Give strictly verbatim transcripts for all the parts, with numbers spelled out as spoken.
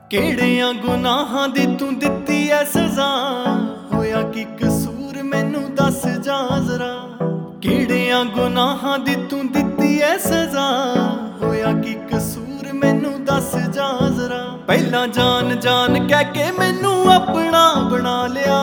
ਕਿਹੜਿਆਂ ਗੁਨਾਹਾਂ ਦੀ ਤੂੰ ਦਿੱਤੀ ਐ ਸਜ਼ਾ, ਹੋਇਆ ਕੀ ਕਸੂਰ ਮੈਨੂੰ ਦੱਸ ਜਾ ਜ਼ਰਾ। ਕਿਹੜਿਆਂ ਗੁਨਾਹਾਂ ਦੀ ਤੂੰ ਦਿੱਤੀ ਐ ਸਜ਼ਾ, ਹੋਇਆ ਕੀ ਕਸੂਰ ਮੈਨੂੰ ਦੱਸ ਜਾ ਜ਼ਰਾ। ਪਹਿਲਾਂ ਜਾਨ ਜਾਨ ਕਹਿ ਕੇ ਮੈਨੂੰ ਆਪਣਾ ਬਣਾ ਲਿਆ,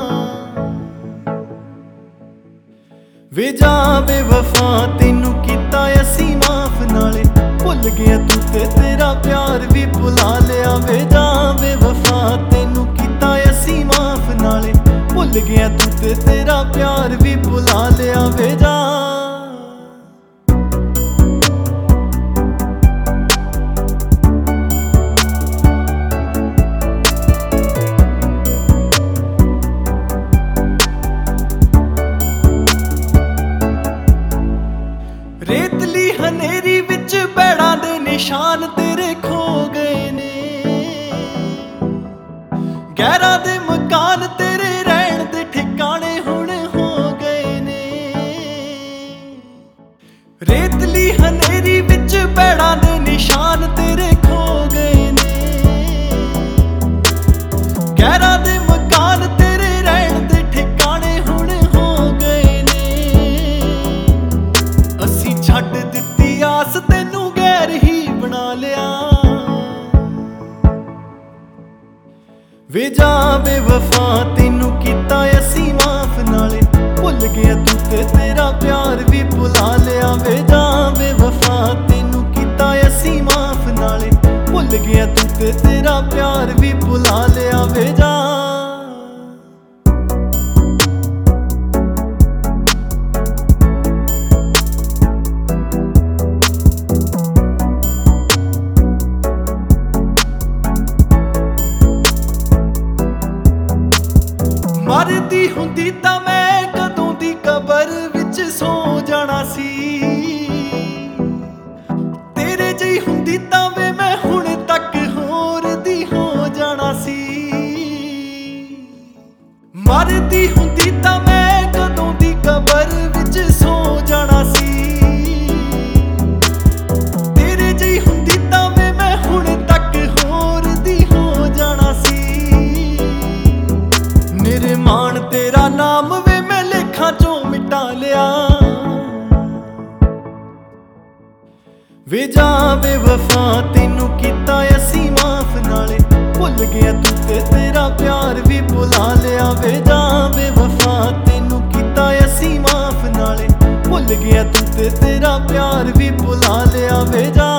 ਵੇ ਜਾ ਬੇਵਫਾ ਤੈਨੂੰ ਕੀਤਾ ਅਸੀਂ ਮਾਫ, ਨਾਲੇ ਭੁੱਲ ਗਿਆ ਤੂੰ ਤੇ ਤੇਰਾ ਪਿਆਰ ਵੀ ਭੁਲਾ ਲਿਆ। ਵੇ ਜਾ ਬੇਵਫਾ ਤੈਨੂੰ ਕੀਤਾ ਅਸੀਂ ਮਾਫ, ਨਾਲੇ ਭੁੱਲ ਗਿਆ ਤੂੰ ਤੇ ਤੇਰਾ ਪਿਆਰ ਵੀ ਭੁਲਾ ਲਿਆ। ਵੇ ਜਾ ਰੇਤਲੀ ਹਨੇਰੀ ਵਿੱਚ ਪੈੜਾਂ ਦੇ ਨਿਸ਼ਾਨ ਤੇਰੇ ਖੋ ਗਏ ਨੇ, ਗਹਿਰਾਂ ਦੇ ਮਕਾਨ ਤੇਰੇ ਰਹਿਣ ਦੇ ਠਿਕਾਣੇ ਹੁਣ ਹੋ ਗਏ ਨੇ। ਰੇਤਲੀ ਹਨੇਰੀ ਵਿੱਚ ਪੈੜਾਂ ਦੇ ਨਿਸ਼ਾਨ ਤੇਰੇ ਖੋ ਗਏ ਨੇ, ਗਹਿਰਾਂ ਦੇ ਮਕਾਨ ਤੇਰੇ ਰਹਿਣ ਦੇ ਠਿਕਾਣੇ ਹੁਣ ਹੋ ਗਏ ਨੇ। ਅਸੀਂ ਛੱਡ ਦਿੱਤੀ ਆਸ ਤੈਨੂੰ ਗੈਰ ਹੀ ਬਣਾ ਲਿਆ, ਵੇ ਜਾ ਬੇਵਫਾ ਤੈਨੂੰ ਕੀਤਾ ਅਸੀਂ ਮਾਫ, ਨਾਲੇ ਭੁੱਲ ਗਿਆ ਤੂੰ ਤੇ ਤੇਰਾ ਪਿਆਰ ਵੀ ਭੁਲਾ ਲਿਆ। ਵੇ ਜਾ ਬੇਵਫਾ ਤੈਨੂੰ ਕੀਤਾ ਅਸੀਂ ਮਾਫ, ਨਾਲੇ ਭੁੱਲ ਗਿਆ ਤੂੰ ਤੇ ਤੇਰਾ ਪਿਆਰ ਵੀ ਭੁਲਾ ਲਿਆ। ਵੇ ਜਾ ਮਰਦੀ ਹੁੰਦੀ ਤਾਂ ਮੈਂ ਕਦੋਂ ਦੀ ਕਬਰ ਵਿੱਚ ਸੋ ਜਾਣਾ ਸੀ, ਤੇਰੇ ਜਿਹੀ ਹੁੰਦੀ ਤਾਂ ਵੇ ਮੈਂ ਹੁਣ ਤੱਕ ਹੋਰ ਦੀ ਹੋ ਜਾਣਾ ਸੀ। ਮਰਦੀ ਹੁੰਦੀ ਤਾਂ ਮੈਂ ਕਦੋਂ ਦੀ ਕਬਰ ਵਿੱਚ ਸੋ ਜਾਣਾ ਸੀ, ਤੇਰੇ ਜਿਹੀ ਹੁੰਦੀ ਤਾਂ ਵੇ ਮੈਂ ਹੁਣ ਤੱਕ ਹੋਰ ਦੀ ਹੋ ਜਾਣਾ ਸੀ। ਨਿਰਮਾਣ ਤੇਰਾ ਨਾਮ ਵੇ ਮੈਂ ਲੇਖਾਂ ਚੋਂ ਮਿਟਾ ਲਿਆ, ਵੇ ਜਾ ਬੇਵਫਾ ਤੈਨੂੰ ਕੀਤਾ ਅਸੀਂ ਮਾਫ, ਨਾਲੇ ਭੁੱਲ ਗਿਆ ਤੂੰ ਤੇ ਤੇਰਾ ਪਿਆਰ ਵੀ ਭੁਲਾ ਲਿਆ। ਵੇ ਜਾ ਬੇਵਫਾ ਤੈਨੂੰ ਕੀਤਾ ਅਸੀਂ ਮਾਫ, ਨਾਲੇ ਭੁੱਲ ਗਿਆ ਤੂੰ ਤੇ ਤੇਰਾ ਪਿਆਰ ਵੀ ਭੁਲਾ ਲਿਆ। ਵੇ ਜਾ